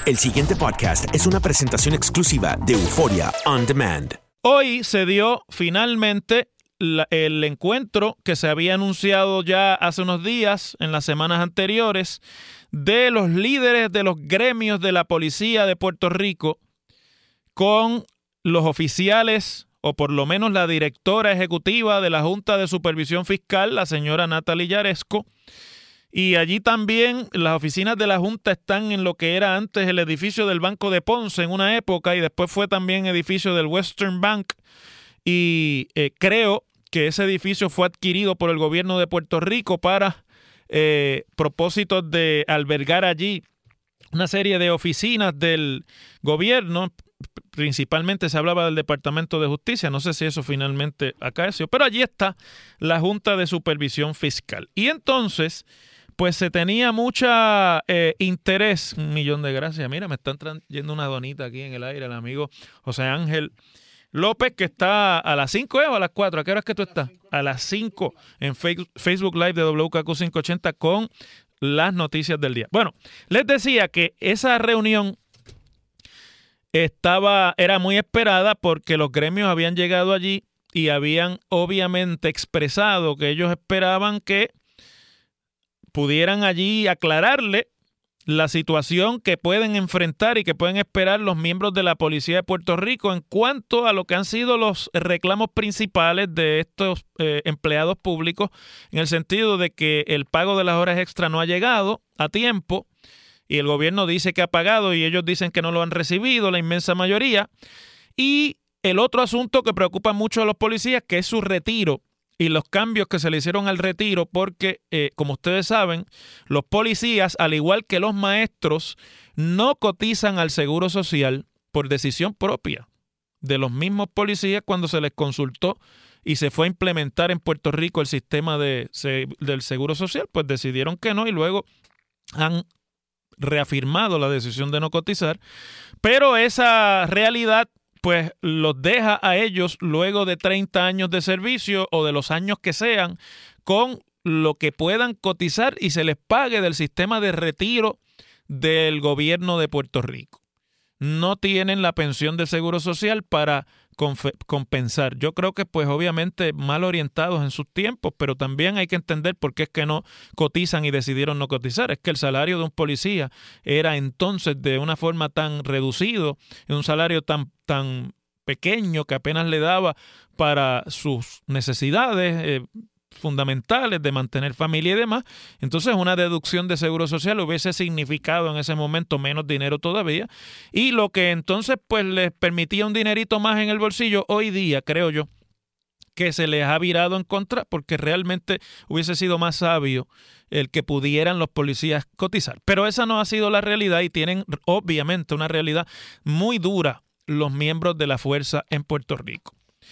El siguiente podcast es una presentación exclusiva de Euphoria On Demand. Hoy se dio finalmente el encuentro que se había anunciado ya hace unos días, en las semanas anteriores, de los líderes de los gremios de la policía de Puerto Rico con los oficiales, o por lo menos la directora ejecutiva de la Junta de Supervisión Fiscal, la señora Natalie Yaresco. Y allí también las oficinas de la Junta están en lo que era antes el edificio del Banco de Ponce en una época, y después fue también edificio del Western Bank. Y creo que ese edificio fue adquirido por el gobierno de Puerto Rico para propósitos de albergar allí una serie de oficinas del gobierno. Principalmente se hablaba del Departamento de Justicia, no sé si eso finalmente acaeció, pero allí está la Junta de Supervisión Fiscal. Y entonces, pues se tenía mucha interés. Un millón de gracias. Mira, me están trayendo una donita aquí en el aire el amigo José Ángel López, que está a las 5 o a las 4. ¿A qué hora es que tú estás? A las 5 en Facebook Live de WKQ 580 con las noticias del día. Bueno, les decía que esa reunión era muy esperada porque los gremios habían llegado allí y habían obviamente expresado que ellos esperaban que pudieran allí aclararle la situación que pueden enfrentar y que pueden esperar los miembros de la Policía de Puerto Rico en cuanto a lo que han sido los reclamos principales de estos empleados públicos, en el sentido de que el pago de las horas extra no ha llegado a tiempo y el gobierno dice que ha pagado y ellos dicen que no lo han recibido, la inmensa mayoría. Y el otro asunto que preocupa mucho a los policías, que es su retiro y los cambios que se le hicieron al retiro, porque, como ustedes saben, los policías, al igual que los maestros, no cotizan al Seguro Social por decisión propia de los mismos policías cuando se les consultó y se fue a implementar en Puerto Rico el sistema del Seguro Social, pues decidieron que no y luego han reafirmado la decisión de no cotizar, pero esa realidad pues los deja a ellos luego de 30 años de servicio o de los años que sean con lo que puedan cotizar y se les pague del sistema de retiro del gobierno de Puerto Rico. No tienen la pensión del Seguro Social para compensar. Yo creo que pues obviamente mal orientados en sus tiempos, pero también hay que entender por qué es que no cotizan y decidieron no cotizar. Es que el salario de un policía era entonces de una forma tan reducido, un salario tan pequeño que apenas le daba para sus necesidades fundamentales de mantener familia y demás. Entonces una deducción de Seguro Social hubiese significado en ese momento menos dinero todavía, y lo que entonces pues les permitía un dinerito más en el bolsillo, hoy día creo yo que se les ha virado en contra, porque realmente hubiese sido más sabio el que pudieran los policías cotizar. Pero esa no ha sido la realidad y tienen obviamente una realidad muy dura los miembros de la fuerza en Puerto Rico.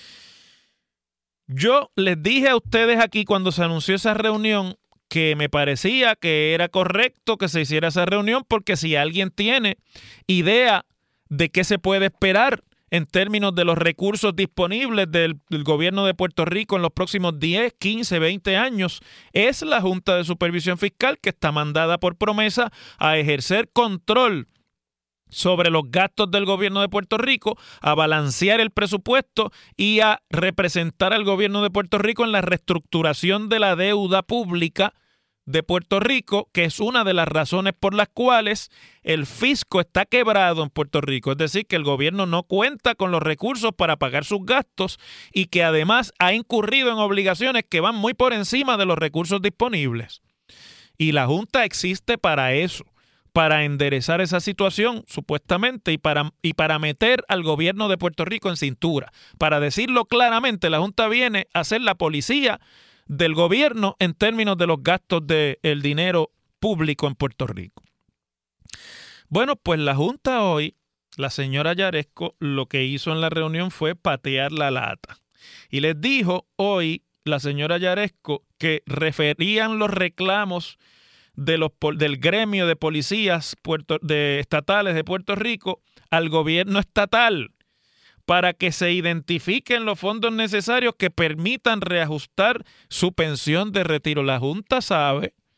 Yo les dije a ustedes aquí cuando se anunció esa reunión que me parecía que era correcto que se hiciera esa reunión, porque si alguien tiene idea de qué se puede esperar en términos de los recursos disponibles del gobierno de Puerto Rico en los próximos 10, 15, 20 años, es la Junta de Supervisión Fiscal, que está mandada por promesa a ejercer control sobre los gastos del gobierno de Puerto Rico, a balancear el presupuesto y a representar al gobierno de Puerto Rico en la reestructuración de la deuda pública de Puerto Rico, que es una de las razones por las cuales el fisco está quebrado en Puerto Rico. Es decir, que el gobierno no cuenta con los recursos para pagar sus gastos y que además ha incurrido en obligaciones que van muy por encima de los recursos disponibles. Y la Junta existe para eso, para enderezar esa situación, supuestamente, y para meter al gobierno de Puerto Rico en cintura. Para decirlo claramente, la Junta viene a ser la policía del gobierno en términos de los gastos del dinero público en Puerto Rico. Bueno, pues la Junta hoy, la señora Yaresco, lo que hizo en la reunión fue patear la lata. Y les dijo hoy la señora Yaresco que referían los reclamos del gremio de policías estatales de Puerto Rico al gobierno estatal para que se identifiquen los fondos necesarios que permitan reajustar su pensión de retiro. La Junta sabe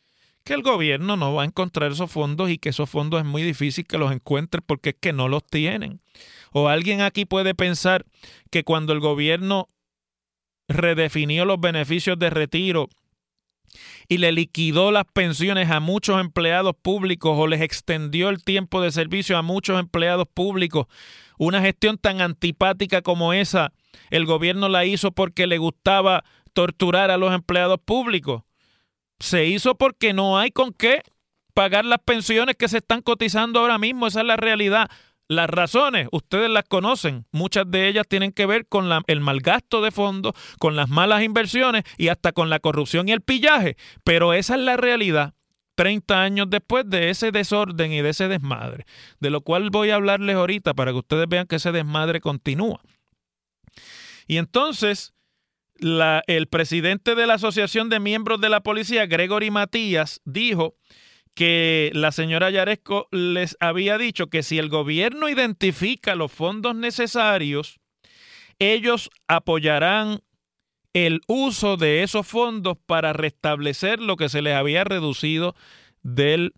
que el gobierno no va a encontrar esos fondos y que esos fondos es muy difícil que los encuentre porque es que no los tienen. O alguien aquí puede pensar que cuando el gobierno redefinió los beneficios de retiro y le liquidó las pensiones a muchos empleados públicos o les extendió el tiempo de servicio a muchos empleados públicos, una gestión tan antipática como esa, el gobierno la hizo porque le gustaba torturar a los empleados públicos. Se hizo porque no hay con qué pagar las pensiones que se están cotizando ahora mismo. Esa es la realidad. Las razones, ustedes las conocen. Muchas de ellas tienen que ver con el mal gasto de fondos, con las malas inversiones y hasta con la corrupción y el pillaje. Pero esa es la realidad 30 años después de ese desorden y de ese desmadre, de lo cual voy a hablarles ahorita para que ustedes vean que ese desmadre continúa. Y entonces el presidente de la Asociación de Miembros de la Policía, Gregory Matías, dijo que la señora Yaresco les había dicho que si el gobierno identifica los fondos necesarios, ellos apoyarán el uso de esos fondos para restablecer lo que se les había reducido del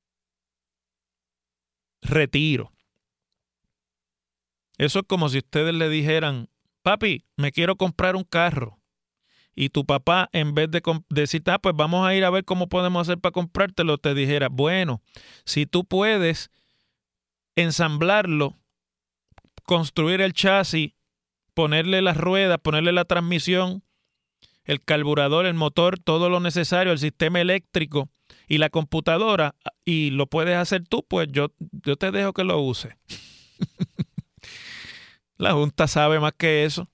retiro. Eso es como si ustedes le dijeran: papi, me quiero comprar un carro. Y tu papá, en vez de decir, pues vamos a ir a ver cómo podemos hacer para comprártelo, te dijera: bueno, si tú puedes ensamblarlo, construir el chasis, ponerle las ruedas, ponerle la transmisión, el carburador, el motor, todo lo necesario, el sistema eléctrico y la computadora, y lo puedes hacer tú, pues yo te dejo que lo use. La Junta sabe más que eso.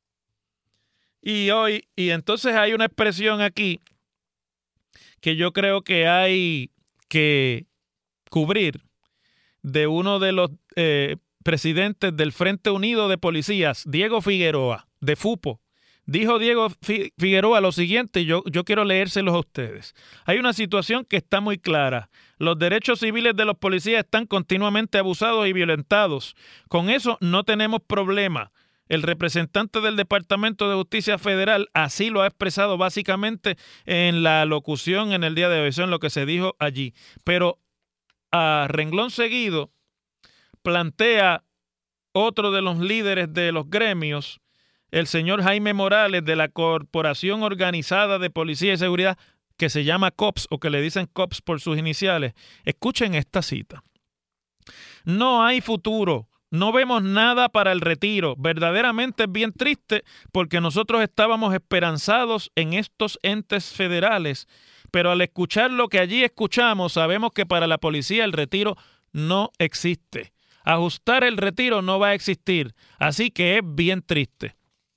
Y entonces hay una expresión aquí que yo creo que hay que cubrir de uno de los presidentes del Frente Unido de Policías, Diego Figueroa, de FUPO. Dijo Diego Figueroa lo siguiente, y yo quiero leérselos a ustedes. Hay una situación que está muy clara. Los derechos civiles de los policías están continuamente abusados y violentados. Con eso no tenemos problema. El representante del Departamento de Justicia Federal así lo ha expresado básicamente en la locución en el día de hoy, eso es lo que se dijo allí. Pero a renglón seguido plantea otro de los líderes de los gremios, el señor Jaime Morales, de la Corporación Organizada de Policía y Seguridad, que se llama COPS o que le dicen COPS por sus iniciales. Escuchen esta cita. No hay futuro. No vemos nada para el retiro. Verdaderamente es bien triste porque nosotros estábamos esperanzados en estos entes federales, pero al escuchar lo que allí escuchamos, sabemos que para la policía el retiro no existe. Ajustar el retiro no va a existir, así que es bien triste.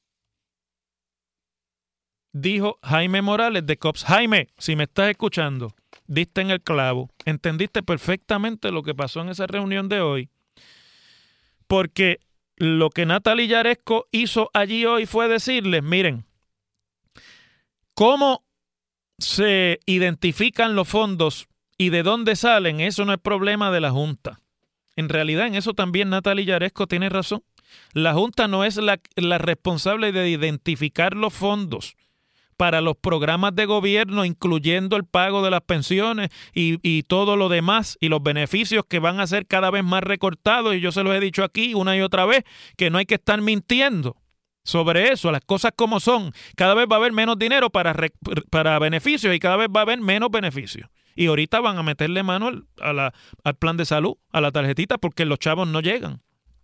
Dijo Jaime Morales de COPS. Jaime, si me estás escuchando, diste en el clavo. Entendiste perfectamente lo que pasó en esa reunión de hoy. Porque lo que Natalie Yaresco hizo allí hoy fue decirles, miren, cómo se identifican los fondos y de dónde salen, eso no es problema de la Junta. En realidad, en eso también Natalie Yaresco tiene razón. La Junta no es la responsable de identificar los fondos para los programas de gobierno, incluyendo el pago de las pensiones y todo lo demás, y los beneficios que van a ser cada vez más recortados, y yo se los he dicho aquí una y otra vez, que no hay que estar mintiendo sobre eso, las cosas como son. Cada vez va a haber menos dinero para beneficios y cada vez va a haber menos beneficios. Y ahorita van a meterle mano al plan de salud, a la tarjetita, porque los chavos no llegan.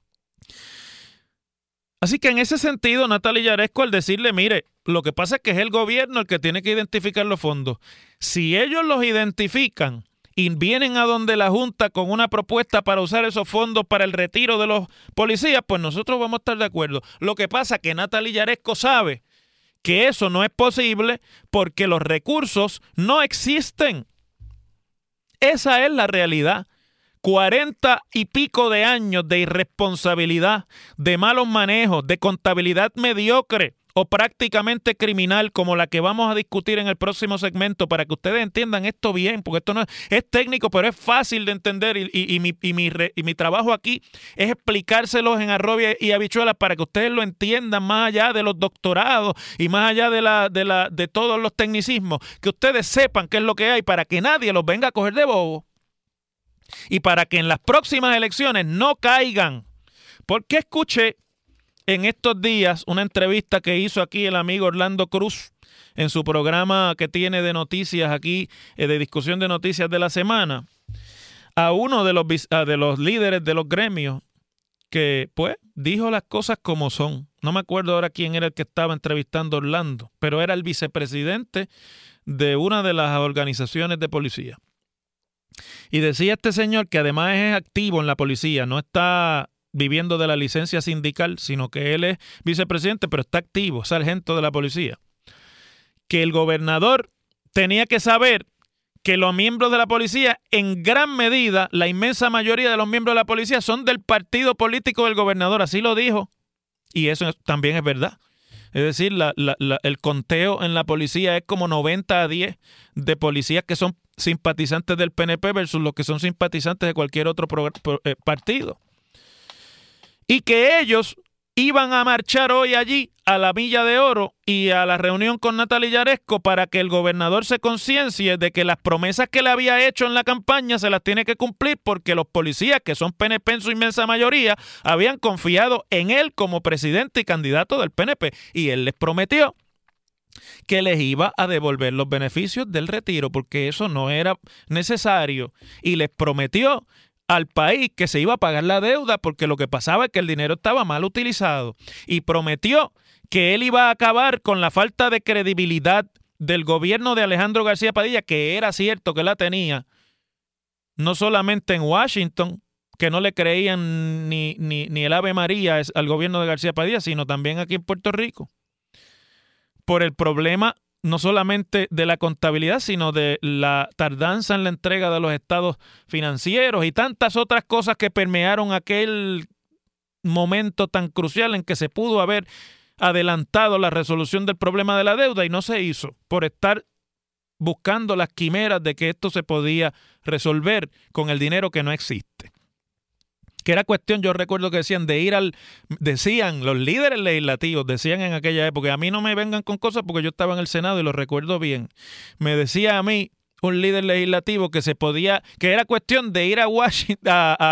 Así que en ese sentido, Natalie Yaresco, al decirle, mire, lo que pasa es que es el gobierno el que tiene que identificar los fondos. Si ellos los identifican y vienen a donde la Junta con una propuesta para usar esos fondos para el retiro de los policías, pues nosotros vamos a estar de acuerdo. Lo que pasa es que Natalie Yaresco sabe que eso no es posible porque los recursos no existen. Esa es la realidad. 40 y pico de años de irresponsabilidad, de malos manejos, de contabilidad mediocre, o prácticamente criminal como la que vamos a discutir en el próximo segmento, para que ustedes entiendan esto bien, porque esto no es técnico, pero es fácil de entender y mi trabajo aquí es explicárselos en arroz y habichuelas para que ustedes lo entiendan más allá de los doctorados y más allá de todos los tecnicismos, que ustedes sepan qué es lo que hay para que nadie los venga a coger de bobo y para que en las próximas elecciones no caigan. Porque escuché en estos días una entrevista que hizo aquí el amigo Orlando Cruz en su programa que tiene de noticias aquí, de discusión de noticias de la semana, a uno de los líderes de los gremios que, pues, dijo las cosas como son. No me acuerdo ahora quién era el que estaba entrevistando a Orlando, pero era el vicepresidente de una de las organizaciones de policía. Y decía este señor que además es activo en la policía, no está viviendo de la licencia sindical, sino que él es vicepresidente, pero está activo, sargento de la policía, que el gobernador tenía que saber que los miembros de la policía, en gran medida, la inmensa mayoría de los miembros de la policía son del partido político del gobernador, así lo dijo, y eso también es verdad. Es decir, el conteo en la policía es como 90-10 de policías que son simpatizantes del PNP versus los que son simpatizantes de cualquier otro partido. Y que ellos iban a marchar hoy allí a la Milla de Oro y a la reunión con Natalia Yaresco para que el gobernador se conciencie de que las promesas que le había hecho en la campaña se las tiene que cumplir, porque los policías, que son PNP en su inmensa mayoría, habían confiado en él como presidente y candidato del PNP, y él les prometió que les iba a devolver los beneficios del retiro porque eso no era necesario, y les prometió al país que se iba a pagar la deuda porque lo que pasaba es que el dinero estaba mal utilizado, y prometió que él iba a acabar con la falta de credibilidad del gobierno de Alejandro García Padilla, que era cierto que la tenía, no solamente en Washington, que no le creían ni el Ave María al gobierno de García Padilla, sino también aquí en Puerto Rico, por el problema no solamente de la contabilidad, sino de la tardanza en la entrega de los estados financieros y tantas otras cosas que permearon aquel momento tan crucial en que se pudo haber adelantado la resolución del problema de la deuda y no se hizo por estar buscando las quimeras de que esto se podía resolver con el dinero que no existe. Que era cuestión, yo recuerdo que decían decían los líderes legislativos, decían en aquella época, a mí no me vengan con cosas porque yo estaba en el Senado y lo recuerdo bien. Me decía a mí un líder legislativo que era cuestión de ir a Washington,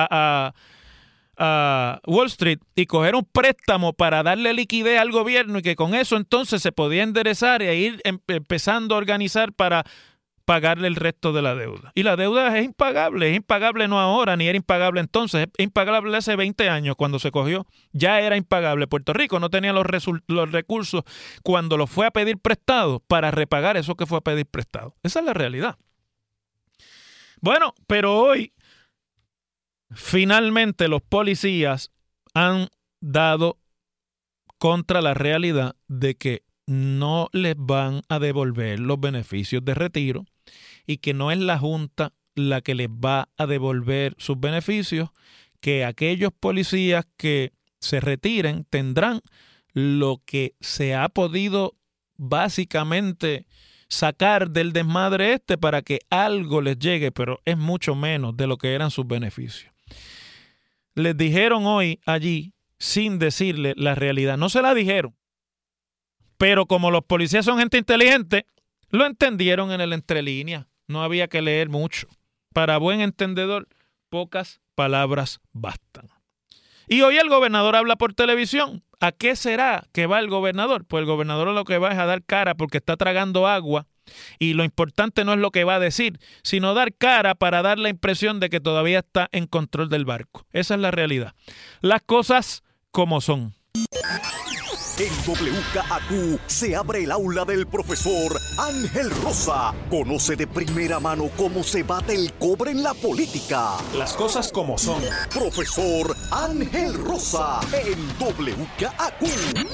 a Wall Street y coger un préstamo para darle liquidez al gobierno y que con eso entonces se podía enderezar e ir empezando a organizar para pagarle el resto de la deuda. Y la deuda es impagable no ahora, ni era impagable entonces, es impagable hace 20 años cuando se cogió, ya era impagable. Puerto Rico no tenía los recursos cuando lo fue a pedir prestado para repagar eso que fue a pedir prestado. Esa es la realidad. Bueno, pero hoy finalmente los policías han dado contra la realidad de que no les van a devolver los beneficios de retiro y que no es la Junta la que les va a devolver sus beneficios, que aquellos policías que se retiren tendrán lo que se ha podido básicamente sacar del desmadre para que algo les llegue, pero es mucho menos de lo que eran sus beneficios. Les dijeron hoy allí, sin decirle la realidad, no se la dijeron, pero como los policías son gente inteligente, lo entendieron en el entrelínea. No había que leer mucho. Para buen entendedor, pocas palabras bastan. Y hoy el gobernador habla por televisión. ¿A qué será que va el gobernador? Pues el gobernador lo que va es a dar cara porque está tragando agua. Y lo importante no es lo que va a decir, sino dar cara para dar la impresión de que todavía está en control del barco. Esa es la realidad. Las cosas como son. En WKAQ se abre el aula del profesor Ángel Rosa. Conoce de primera mano cómo se bate el cobre en la política. Las cosas como son. Profesor Ángel Rosa en WKAQ.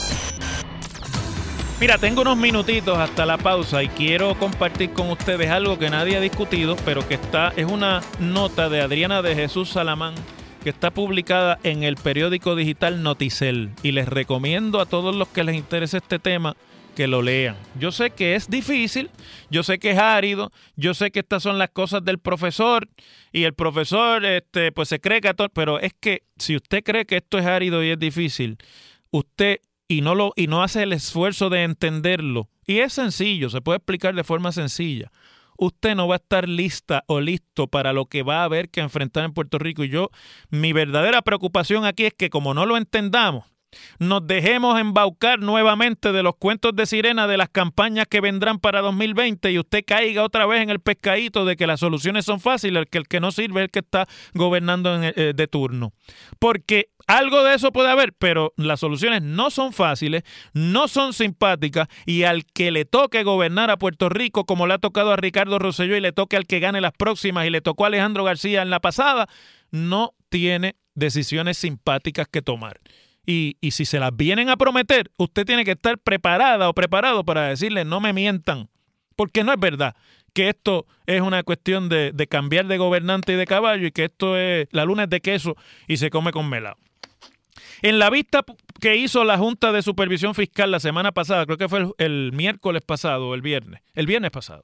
Mira, tengo unos minutitos hasta la pausa y quiero compartir con ustedes algo que nadie ha discutido, pero que es una nota de Adriana de Jesús Salamán que está publicada en el periódico digital Noticel. Y les recomiendo a todos los que les interese este tema que lo lean. Yo sé que es difícil, yo sé que es árido, yo sé que estas son las cosas del profesor y el profesor pues se cree que pero es que si usted cree que esto es árido y es difícil, usted y no hace el esfuerzo de entenderlo, y es sencillo, se puede explicar de forma sencilla, usted no va a estar lista o listo para lo que va a haber que enfrentar en Puerto Rico. Y mi verdadera preocupación aquí es que como no lo entendamos, nos dejemos embaucar nuevamente de los cuentos de sirena de las campañas que vendrán para 2020 y usted caiga otra vez en el pescadito de que las soluciones son fáciles, que el que no sirve es el que está gobernando de turno. Porque algo de eso puede haber, pero las soluciones no son fáciles, no son simpáticas, y al que le toque gobernar a Puerto Rico, como le ha tocado a Ricardo Rosselló y le toque al que gane las próximas y le tocó a Alejandro García en la pasada, no tiene decisiones simpáticas que tomar. Y si se las vienen a prometer, usted tiene que estar preparada o preparado para decirle no me mientan, porque no es verdad que esto es una cuestión de cambiar de gobernante y de caballo y que esto es la luna es de queso y se come con melado. En la vista que hizo la Junta de Supervisión Fiscal la semana pasada, creo que fue el miércoles pasado o el viernes pasado,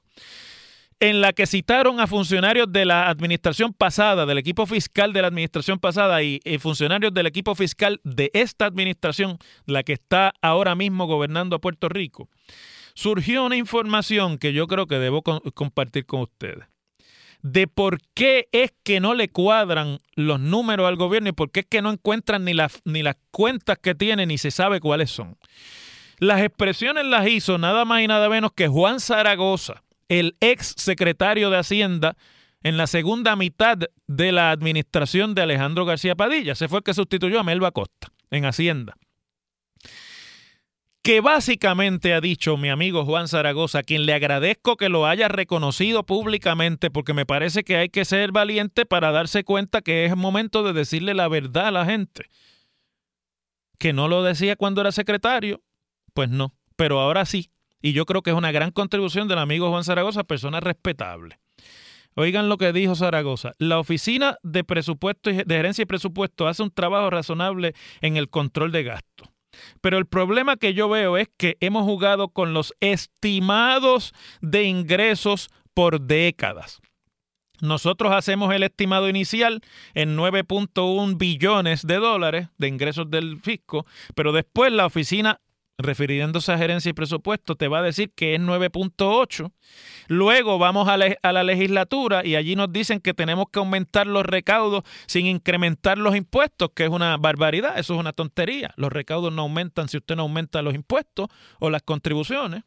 en la que citaron a funcionarios de la administración pasada, del equipo fiscal de la administración pasada y funcionarios del equipo fiscal de esta administración, la que está ahora mismo gobernando a Puerto Rico, surgió una información que yo creo que debo compartir con ustedes, de por qué es que no le cuadran los números al gobierno y por qué es que no encuentran ni las cuentas que tienen ni se sabe cuáles son. Las expresiones las hizo nada más y nada menos que Juan Zaragoza, el ex secretario de Hacienda en la segunda mitad de la administración de Alejandro García Padilla. Ese fue el que sustituyó a Melba Acosta en Hacienda. Que básicamente ha dicho mi amigo Juan Zaragoza, a quien le agradezco que lo haya reconocido públicamente, porque me parece que hay que ser valiente para darse cuenta que es el momento de decirle la verdad a la gente. Que no lo decía cuando era secretario, pues no, pero ahora sí. Y yo creo que es una gran contribución del amigo Juan Zaragoza, persona respetable. Oigan lo que dijo Zaragoza. La Oficina de Presupuesto de Gerencia y Presupuesto hace un trabajo razonable en el control de gastos. Pero el problema que yo veo es que hemos jugado con los estimados de ingresos por décadas. Nosotros hacemos el estimado inicial en 9.1 billones de dólares de ingresos del fisco, pero después la oficina, refiriéndose a gerencia y presupuesto, te va a decir que es 9.8. Luego vamos a la legislatura y allí nos dicen que tenemos que aumentar los recaudos sin incrementar los impuestos, que es una barbaridad, eso es una tontería. Los recaudos no aumentan si usted no aumenta los impuestos o las contribuciones.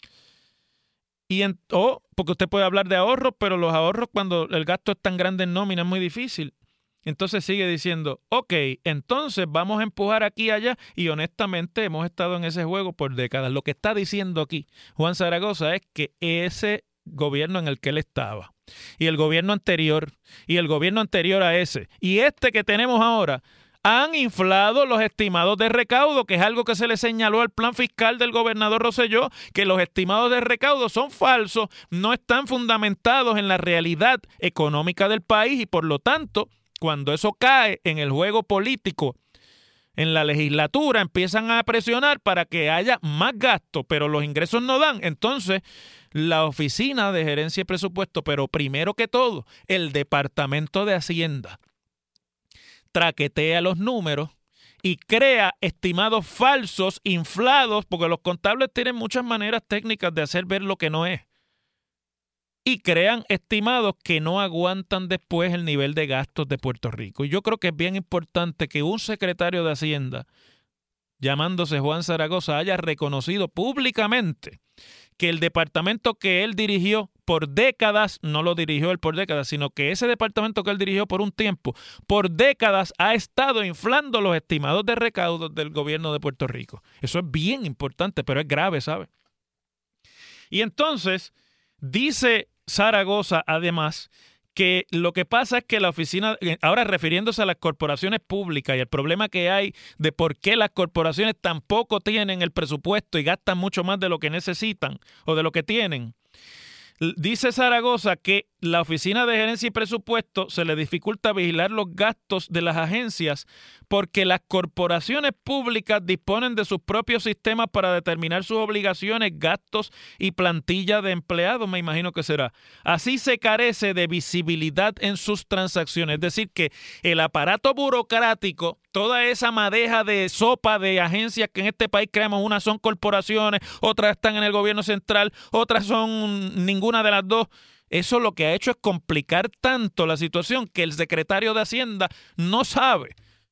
Porque usted puede hablar de ahorros, pero los ahorros cuando el gasto es tan grande en nómina es muy difícil. Entonces sigue diciendo, ok, entonces vamos a empujar aquí y allá, y honestamente hemos estado en ese juego por décadas. Lo que está diciendo aquí Juan Zaragoza es que ese gobierno en el que él estaba, y el gobierno anterior, y el gobierno anterior a ese, y este que tenemos ahora, han inflado los estimados de recaudo, que es algo que se le señaló al plan fiscal del gobernador Rosselló, que los estimados de recaudo son falsos, no están fundamentados en la realidad económica del país, y por lo tanto, cuando eso cae en el juego político, en la legislatura, empiezan a presionar para que haya más gasto, pero los ingresos no dan. Entonces, la Oficina de Gerencia y Presupuesto, pero primero que todo, el Departamento de Hacienda, traquetea los números y crea estimados falsos, inflados, porque los contables tienen muchas maneras técnicas de hacer ver lo que no es. Y crean estimados que no aguantan después el nivel de gastos de Puerto Rico. Y yo creo que es bien importante que un secretario de Hacienda, llamándose Juan Zaragoza, haya reconocido públicamente que el departamento que él dirigió por décadas, no lo dirigió él por décadas, sino que ese departamento que él dirigió por un tiempo, por décadas ha estado inflando los estimados de recaudos del gobierno de Puerto Rico. Eso es bien importante, pero es grave, ¿sabe? Y entonces dice Zaragoza, además, que lo que pasa es que la oficina, ahora refiriéndose a las corporaciones públicas y el problema que hay de por qué las corporaciones tampoco tienen el presupuesto y gastan mucho más de lo que necesitan o de lo que tienen, Dice Zaragoza que la Oficina de Gerencia y Presupuesto se le dificulta vigilar los gastos de las agencias porque las corporaciones públicas disponen de sus propios sistemas para determinar sus obligaciones, gastos y plantilla de empleados, me imagino que será. Así se carece de visibilidad en sus transacciones. Es decir, que el aparato burocrático, toda esa madeja de sopa de agencias que en este país creamos, unas son corporaciones, otras están en el gobierno central, otras son ninguna de las dos. Eso lo que ha hecho es complicar tanto la situación que el secretario de Hacienda no sabe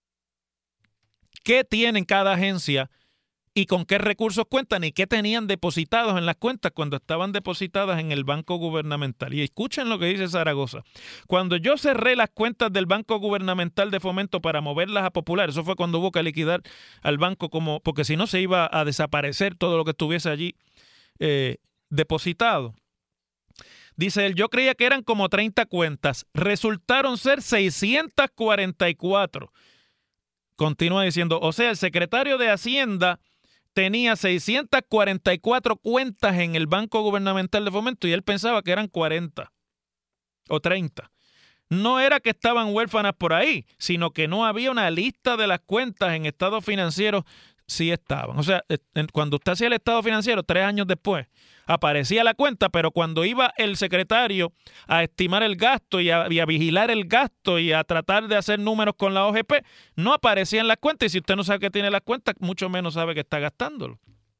qué tiene cada agencia y con qué recursos cuentan y qué tenían depositados en las cuentas cuando estaban depositadas en el Banco Gubernamental. Y escuchen lo que dice Zaragoza. Cuando yo cerré las cuentas del Banco Gubernamental de Fomento para moverlas a Popular, eso fue cuando hubo que liquidar al banco, porque si no se iba a desaparecer todo lo que estuviese allí depositado. Dice él, yo creía que eran como 30 cuentas. Resultaron ser 644. Continúa diciendo, o sea, el secretario de Hacienda tenía 644 cuentas en el Banco Gubernamental de Fomento y él pensaba que eran 40 o 30. No era que estaban huérfanas por ahí, sino que no había una lista de las cuentas en estados financieros. Sí estaban. O sea, cuando usted hacía el estado financiero, 3 años después, aparecía la cuenta, pero cuando iba el secretario a estimar el gasto y a vigilar el gasto y a tratar de hacer números con la OGP, no aparecían las cuentas. Y si usted no sabe que tiene las cuentas, mucho menos sabe que está gastándolo.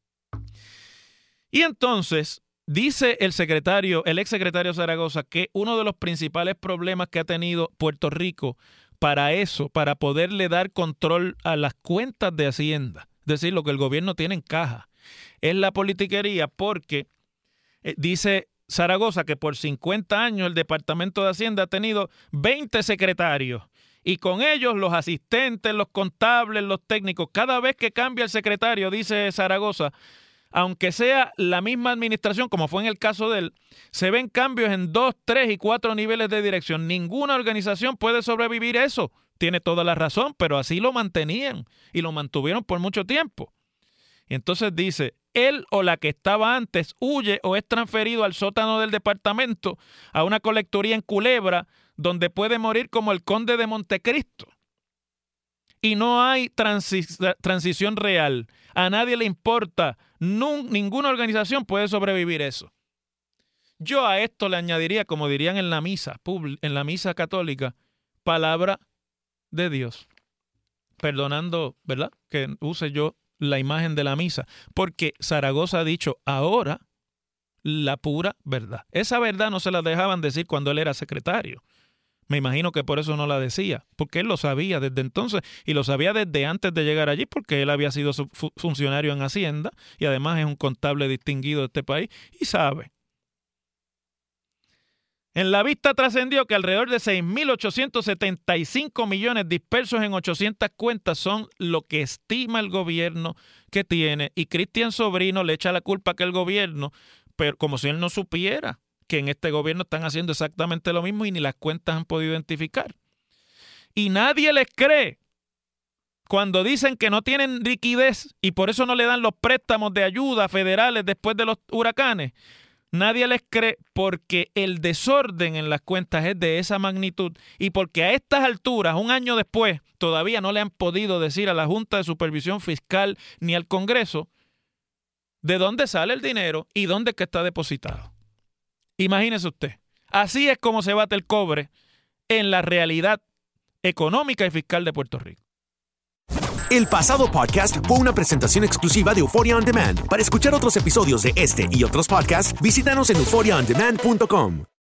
Y entonces, dice el exsecretario Zaragoza, que uno de los principales problemas que ha tenido Puerto Rico para poderle dar control a las cuentas de Hacienda, es decir, lo que el gobierno tiene en caja, es la politiquería, porque dice Zaragoza que por 50 años el Departamento de Hacienda ha tenido 20 secretarios y con ellos los asistentes, los contables, los técnicos. Cada vez que cambia el secretario, dice Zaragoza, aunque sea la misma administración, como fue en el caso de él, se ven cambios en 2, 3 y 4 niveles de dirección. Ninguna organización puede sobrevivir eso. Tiene toda la razón, pero así lo mantenían y lo mantuvieron por mucho tiempo. Y entonces dice, él o la que estaba antes huye o es transferido al sótano del departamento a una colectoría en Culebra, donde puede morir como el conde de Montecristo. Y no hay transición real. A nadie le importa. Ninguna organización puede sobrevivir eso. Yo a esto le añadiría, como dirían en la misa católica, palabra de Dios. Perdonando, ¿verdad?, que use yo la imagen de la misa. Porque Zaragoza ha dicho ahora la pura verdad. Esa verdad no se la dejaban decir cuando él era secretario. Me imagino que por eso no la decía, porque él lo sabía desde entonces y lo sabía desde antes de llegar allí, porque él había sido funcionario en Hacienda y además es un contable distinguido de este país y sabe. En la vista trascendió que alrededor de 6.875 millones dispersos en 800 cuentas son lo que estima el gobierno que tiene, y Cristian Sobrino le echa la culpa que el gobierno, pero como si él no supiera que en este gobierno están haciendo exactamente lo mismo y ni las cuentas han podido identificar. Y nadie les cree cuando dicen que no tienen liquidez y por eso no le dan los préstamos de ayuda federales después de los huracanes. Nadie les cree porque el desorden en las cuentas es de esa magnitud y porque a estas alturas, un año después, todavía no le han podido decir a la Junta de Supervisión Fiscal ni al Congreso de dónde sale el dinero y dónde es que está depositado. Imagínese usted, así es como se bate el cobre en la realidad económica y fiscal de Puerto Rico. El pasado podcast fue una presentación exclusiva de Euphoria On Demand. Para escuchar otros episodios de este y otros podcasts, visítanos en euphoriaondemand.com.